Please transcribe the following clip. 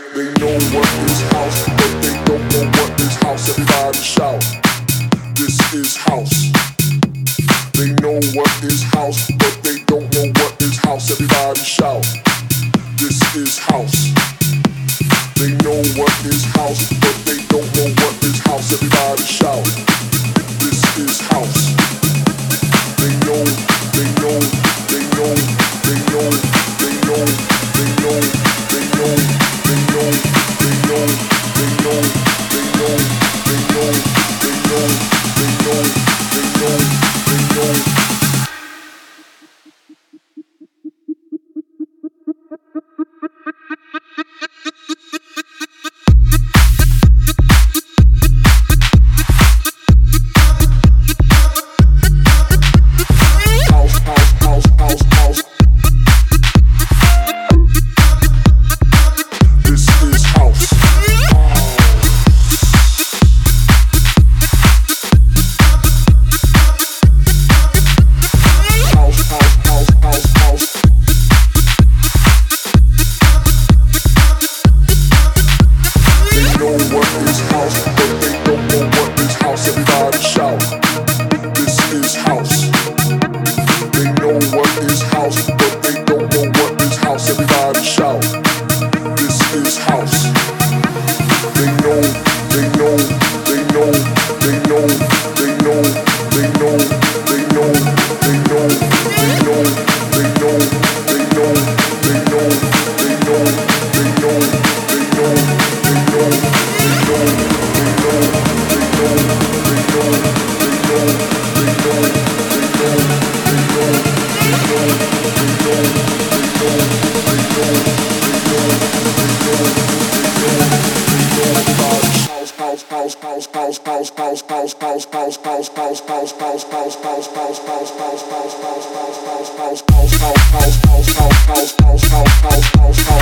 They know what is house, but they don't know what is house. Everybody shout, this is house. They know what is house, but they don't know what is house. Everybody shout, this is house. They know what is house, but they don't know what is house. Everybody shout, this is house. They know, they know, they know, they know, they know, they know, they know, they know, they know, they know, they know, they know, they know, they know, they know, they know. House.